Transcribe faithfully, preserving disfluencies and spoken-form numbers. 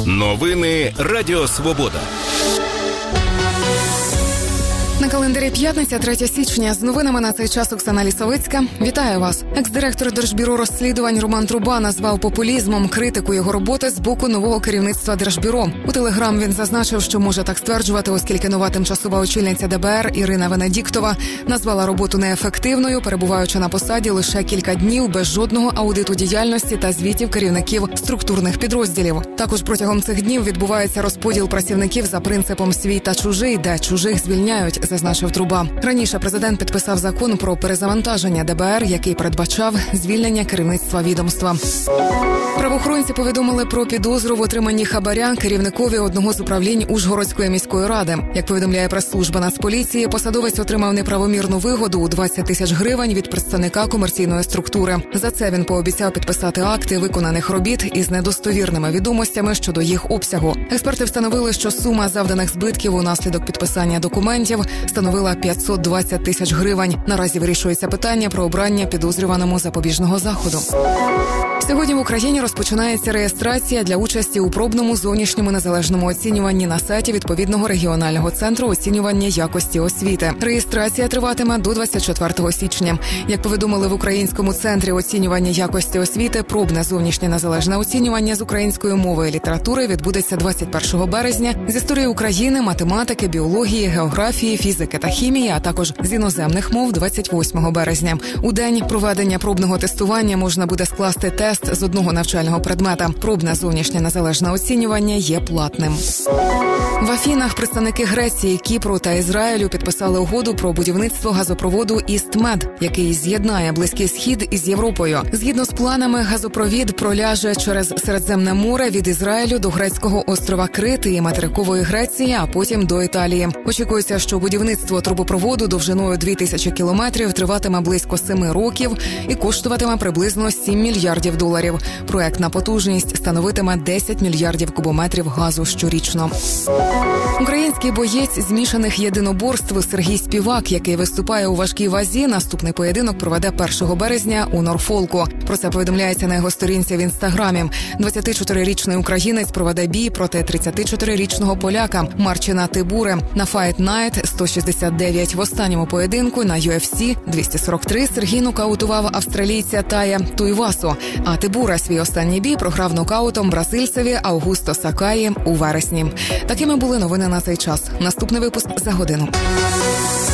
Новини Радіо Свобода. На календарі п'ятниця, третє січня. З новинами на цей час Оксана Лісовицька. Вітаю вас. Екс-директор Держбюро розслідувань Роман Труба назвав популізмом критику його роботи з боку нового керівництва Держбюро. У Телеграм він зазначив, що може так стверджувати, оскільки нова тимчасова очільниця ДБР Ірина Венедіктова назвала роботу неефективною, перебуваючи на посаді лише кілька днів без жодного аудиту діяльності та звітів керівників структурних підрозділів. Також протягом цих днів відбувається розподіл працівників за принципом «свій та чужий», де чужих звільняють, зазначив Труба. Раніше президент підписав закон про перезавантаження ДБР, який передбачав звільнення керівництва відомства. Правоохоронці повідомили про підозру в отриманні хабаря керівникові одного з управлінь Ужгородської міської ради. Як повідомляє прес-служба Нацполіції, посадовець отримав неправомірну вигоду у двадцять тисяч гривень від представника комерційної структури. За це він пообіцяв підписати акти виконаних робіт із недостовірними відомостями щодо їх обсягу. Експерти встановили, що сума завданих збитків унаслідок підписання документів становила п'ятсот двадцять тисяч гривень. Наразі вирішується питання про обрання підозрюваному запобіжного заходу. Сьогодні в Україні розпочинається реєстрація для участі у пробному зовнішньому незалежному оцінюванні на сайті відповідного регіонального центру оцінювання якості освіти. Реєстрація триватиме до двадцять четвертого січня. Як повідомили в Українському центрі оцінювання якості освіти, пробне зовнішнє незалежне оцінювання з української мови і літератури відбудеться двадцять першого березня, з історії України, математики, біології, географії, фізики та хімії, а також з іноземних мов двадцять восьмого березня. У день проведення пробного тестування можна буде скласти тест з одного навчального предмета. Пробне зовнішнє незалежне оцінювання є платним. В Афінах представники Греції, Кіпру та Ізраїлю підписали угоду про будівництво газопроводу «Іст-Мед», який з'єднає Близький Схід із Європою. Згідно з планами, газопровід проляже через Середземне море від Ізраїлю до грецького острова Крит і материкової Греції, а потім до Італії. Очікується, що будівництво трубопроводу довжиною дві тисячі кілометрів триватиме близько семи років і коштуватиме приблизно сім мільярдів доларів. Проектна потужність становитиме десять мільярдів кубометрів газу щорічно. Український боєць змішаних єдиноборств Сергій Співак, який виступає у важкій вазі, наступний поєдинок проведе першого березня у Норфолку. Про це повідомляється на його сторінці в Інстаграмі. двадцятичотирирічний українець проведе бій проти тридцятичотирирічного поляка Марчина Тибури на Fight Night сто шістдесят дев'ять. В останньому поєдинку на ю еф сі двісті сорок три Сергій нокаутував австралійця Тая Туйвасу, а Тибура свій останній бій програв нокаутом бразильцеві Аугусто Сакаї у вересні. Такими були новини на цей час. Наступний випуск за годину.